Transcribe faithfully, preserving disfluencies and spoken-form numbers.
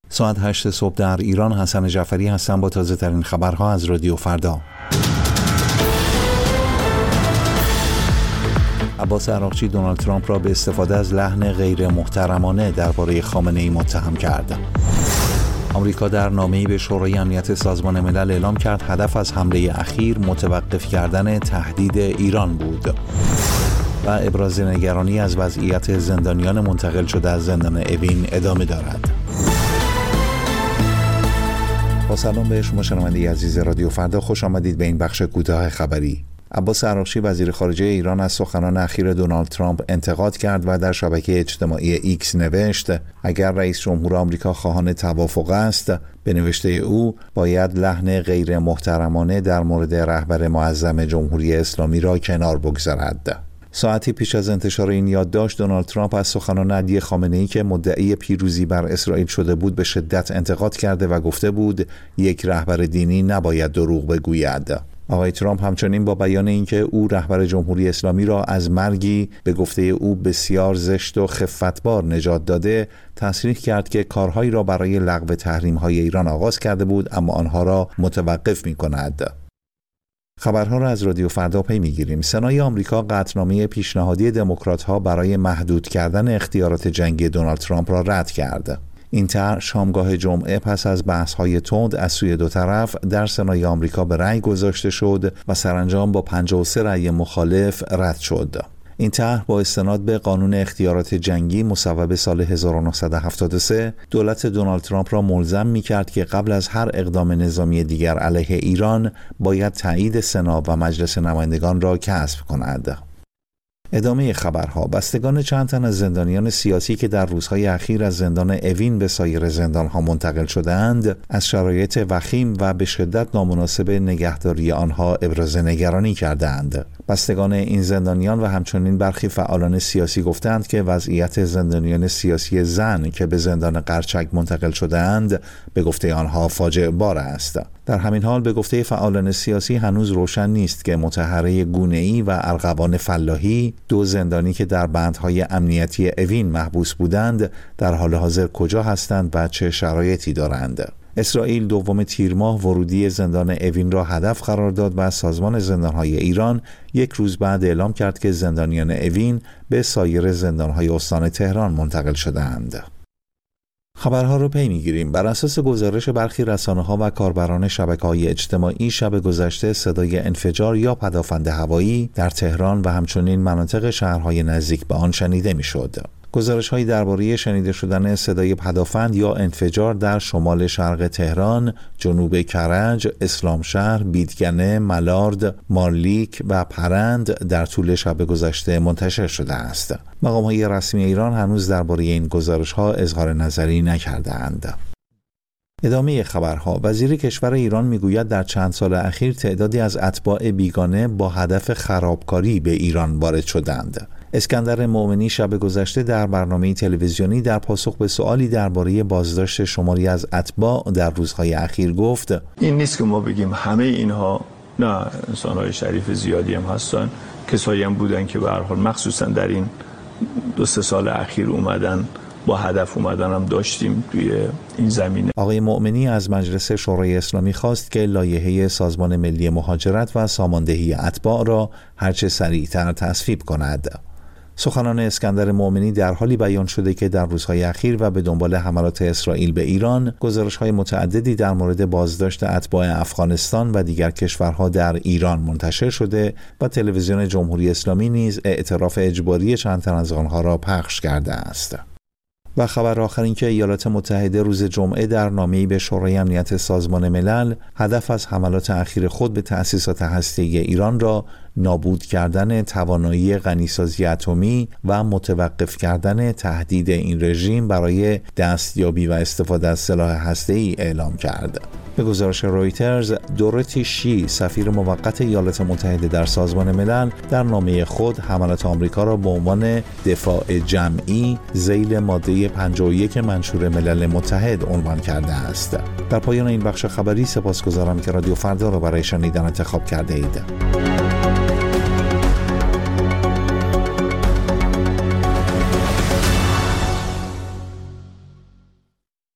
ساعت هشت صبح در ایران. حسن جعفری هستم با تازه ترین خبرها از رادیو فردا. عباس عراقچی دونالد ترامپ را به استفاده از لحن غیر محترمانه درباره خامنه‌ای متهم کرد. آمریکا در نامه‌ای به شورای امنیت سازمان ملل اعلام کرد هدف از حمله اخیر متوقف کردن تهدید ایران بود و ابراز نگرانی از وضعیت زندانیان منتقل شده از زندان اوین ادامه دارد. با سلام به شما شنونده عزیز رادیو فردا، خوش آمدید به این بخش کوتاه خبری. عباس عراقچی وزیر خارجه ایران از سخنان اخیر دونالد ترامپ انتقاد کرد و در شبکه اجتماعی ایکس نوشت اگر رئیس جمهور آمریکا خواهان توافق است، به نوشته او باید لحن غیر محترمانه در مورد رهبر معظم جمهوری اسلامی را کنار بگذارد. ساعتی پیش از انتشار این یادداشت، دونالد ترامپ از سخنان علی خامنه‌ای که مدعی پیروزی بر اسرائیل شده بود به شدت انتقاد کرده و گفته بود یک رهبر دینی نباید دروغ بگوید. آقای ترامپ همچنین با بیان اینکه او رهبر جمهوری اسلامی را از مرگی به گفته او بسیار زشت و خفتبار نجات داده، تصریح کرد که کارهایی را برای لغو تحریم‌های ایران آغاز کرده بود اما آنها را متوقف می‌کند. خبرها را از رادیو فردا پی می‌گیریم. سنای آمریکا قطعنامه پیشنهادی دموکرات‌ها برای محدود کردن اختیارات جنگی دونالد ترامپ را رد کرد. این طرح شامگاه جمعه پس از بحث‌های تند از سوی دو طرف در سنای آمریکا به رأی گذاشته شد و سرانجام با پنجاه و سه رأی مخالف رد شد. این طرح با استناد به قانون اختیارات جنگی مصوب سال هزار و نهصد و هفتاد و سه دولت دونالد ترامپ را ملزم می‌کرد که قبل از هر اقدام نظامی دیگر علیه ایران باید تایید سنا و مجلس نمایندگان را کسب کند. ادامه خبرها. بستگان چند تن از زندانیان سیاسی که در روزهای اخیر از زندان اوین به سایر زندانها منتقل شده‌اند، از شرایط وخیم و به شدت نامناسب نگهداری آنها ابراز نگرانی کردند. بستگان این زندانیان و همچنین برخی فعالان سیاسی گفتند که وضعیت زندانیان سیاسی زن که به زندان قرچک منتقل شده‌اند به گفته آنها فاجعه بار است. در همین حال به گفته فعالان سیاسی هنوز روشن نیست که مطهره گونه‌ای و ارغوان فلاحی، دو زندانی که در بندهای امنیتی اوین محبوس بودند، در حال حاضر کجا هستند و چه شرایطی دارند. اسرائیل دوم تیر ماه ورودی زندان اوین را هدف قرار داد و سازمان زندانهای ایران یک روز بعد اعلام کرد که زندانیان اوین به سایر زندانهای استان تهران منتقل شدند. خبرها رو پی میگیریم. بر اساس گزارش برخی رسانه‌ها و کاربران شبکه‌های اجتماعی، شب گذشته صدای انفجار یا پدافند هوایی در تهران و همچنین مناطق شهرهای نزدیک به آن شنیده میشد. گزارش‌هایی درباره شنیده شدن صدای پدافند یا انفجار در شمال شرق تهران، جنوب کرج، اسلامشهر، بیدگنه، ملارد، مارلیک و پرند در طول شب گذشته منتشر شده است. مقام‌های رسمی ایران هنوز درباره این گزارش‌ها اظهار نظری نکرده‌اند. ادامه خبرها. وزیر کشور ایران میگوید در چند سال اخیر تعدادی از اتباع بیگانه با هدف خرابکاری به ایران وارد شدند. اسکندر مومنی شب گذشته در برنامه تلویزیونی در پاسخ به سوالی درباره بازداشت شماری از اتباع در روزهای اخیر گفت: این نیست که ما بگیم همه اینها، نه، انسان‌های شریف زیادی هم هستن، کسایی هم بودن که به هر حال مخصوصا در این دو سه سال اخیر اومدن، با هدف اومدن هم داشتیم توی این زمینه. آقای مومنی از مجلس شورای اسلامی خواست که لایحه سازمان ملی مهاجرت و ساماندهی اتباع را هرچه سریعتر تصویب کند. سخنان اسکندر مومنی در حالی بیان شده که در روزهای اخیر و به دنبال حملات اسرائیل به ایران، گزارش‌های متعددی در مورد بازداشت اتباع افغانستان و دیگر کشورها در ایران منتشر شده و تلویزیون جمهوری اسلامی نیز اعتراف اجباری چند تن از آنها را پخش کرده است. و خبر آخر این که ایالات متحده روز جمعه در نامه‌ای به شورای امنیت سازمان ملل هدف از حملات اخیر خود به تأسیسات هسته‌ای ایران را نابود کردن توانایی غنیسازی اتمی و متوقف کردن تهدید این رژیم برای دستیابی و استفاده از سلاح هسته‌ای اعلام کرد. به گزارش رویترز، دوروتی شی، سفیر موقت ایالات متحده در سازمان ملل، در نامه خود حملات آمریکا را به عنوان دفاع جمعی ذیل ماده پنجاه و یک منشور ملل متحد عنوان کرده است. در پایان این بخش خبری سپاسگزارم که رادیو فردا را برای شنیدن انتخاب کرده اید.